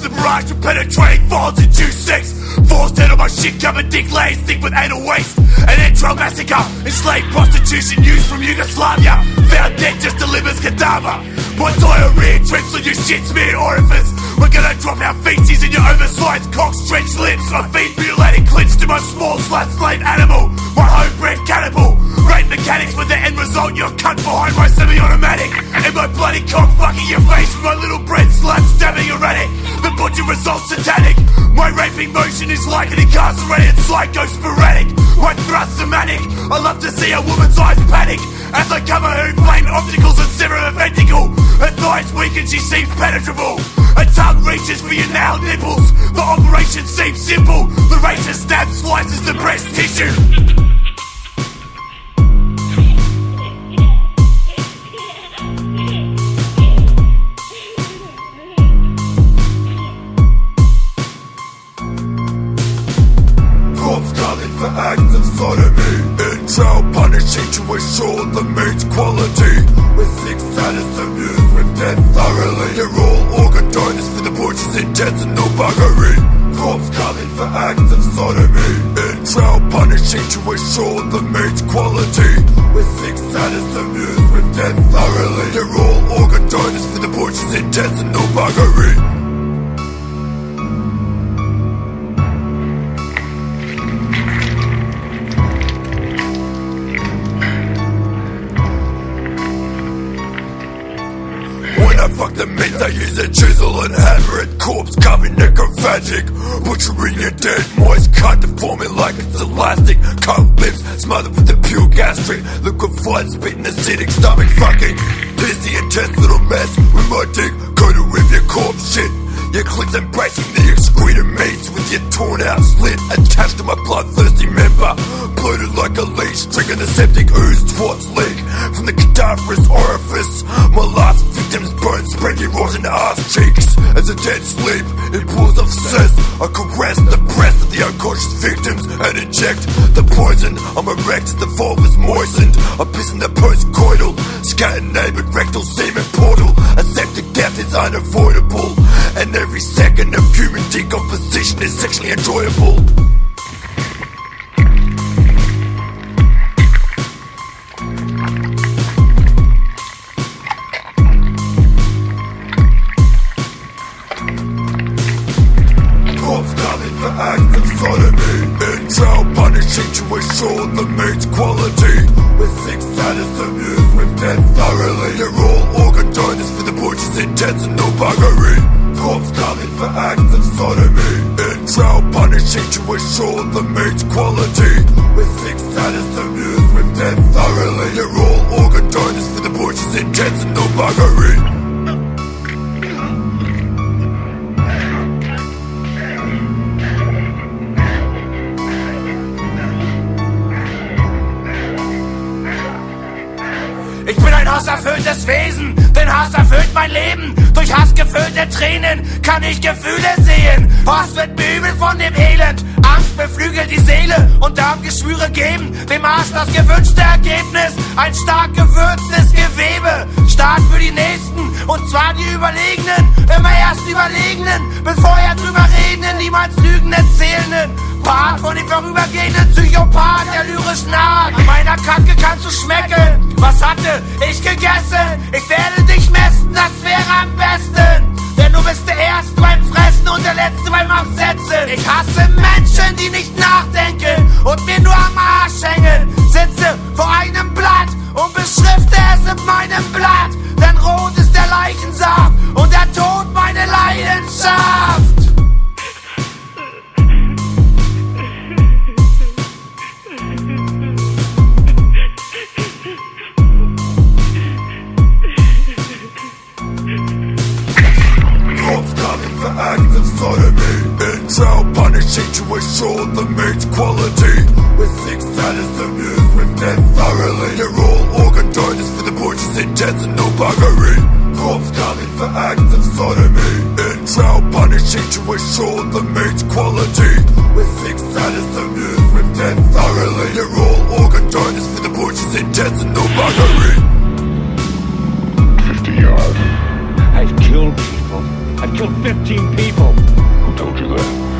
the barrage of penetrating falls in 2-6. Forced dead on my shit covered dick lays, thick with anal waste. An entrail massacre, enslaved prostitution used from Yugoslavia. Found dead just delivers cadaver. My diarrhea drips on your shit smeared orifice. We're gonna drop our feces in your oversized cock-stretched lips. My feet mutilated clinched to my small slut-slave animal. My homebred cannibal. Rape mechanics with the end result, you're cut behind my semi-automatic. And my bloody cock fucking your face with my little bread slut stabbing erratic. The butcher results satanic. My raping motion is like an incarcerated psycho sporadic. My thrusts are manic. I love to see a woman's eyes panic as I cover her flame obstacles and sever her ventricle. Her thighs weak and she seems penetrable. Her tongue reaches for your nailed nipples. The operation seems simple. The razor stab slices the breast tissue. For acts of sodomy, in trial punishing to assure the meat's quality. With 6 sadists amused with death thoroughly. They're all organ donors for the butcher's intestinal buggery. Corpse culling for acts of sodomy, in trial punishing to assure the meat's quality. With 6 sadists amused with death thoroughly. They're all organ donors for the butcher's intestinal buggery. I fuck the meat, I use a chisel and hammer it. Corpse covered necrophagic. Butchering your dead moist cut, deforming like it's elastic. Cut lips, smothered with the pure gastric. Liquefied, spitting acidic stomach fucking. Pissy intestinal mess with my dick coated with your corpse shit. Your clicks embracing the excreted meats with your torn out slit attached to my bloodthirsty member. Bloated like a leech, drinking the septic ooze, twats leak from the cadaverous orifice. My last victim's bones spread your rotten ass cheeks. As a dead sleep in pools of cess, I caress the breast of the unconscious victims and inject the poison. I'm erect as the vulva's moistened. I piss in the post-coital, scatter-neighbored rectal semen portal. A septic death is unavoidable, and every second of human decomposition is sexually enjoyable. Corpse culling for acts of sodomy, in trial punishing to assure the meat's quality. With 6 sadists amused with death thoroughly. They're all organ donors for the butcher's intestinal buggery. Corpse culling for acts of sodomy, in trial punishing to assure the meat's quality. With 6 sadists amused with death thoroughly. They're all organ donors for the butcher's intestinal buggery. Ich bin ein hasserfülltes Wesen, denn Hass erfüllt mein Leben. Durch hassgefüllte Tränen kann ich Gefühle sehen. Was wird mir übel von dem Elend? Angst beflügelt die Seele und Darmgeschwüre geben dem Arsch das gewünschte Ergebnis. Ein stark gewürztes Gewebe, stark für die Nächsten und zwar die Überlegenen. Immer erst Überlegenen, bevor drüber redenden, niemals Lügen erzählenden. Part von dem vorübergehenden Psychopath der lyrischen Art. An meiner Kacke kannst du schmecken. Was hatte ich gegessen? Ich werde dich messen, das wäre am besten. Denn du bist der Erste beim Fressen und der Letzte beim Absetzen. Ich hasse Menschen, die nicht nachdenken und mir nur am Arsch hängen. Sitze vor einem Blatt und beschrifte es in meinem Blatt. Denn rot ist der Leichensaft und der Tod meine Leidenschaft. For acts of sodomy, in trial punishing to assure the meat's quality. With 6 sadists amused with death thoroughly. They're all organ donors for the butcher's intestinal buggery. Corpse culling for acts of sodomy, in trial punishing to assure the meat's quality. With 6 sadists amused with death thoroughly. They're all organ donors for the butcher's intestinal buggery. 50 yards. I've killed people. I've killed 15 people. Who told you that?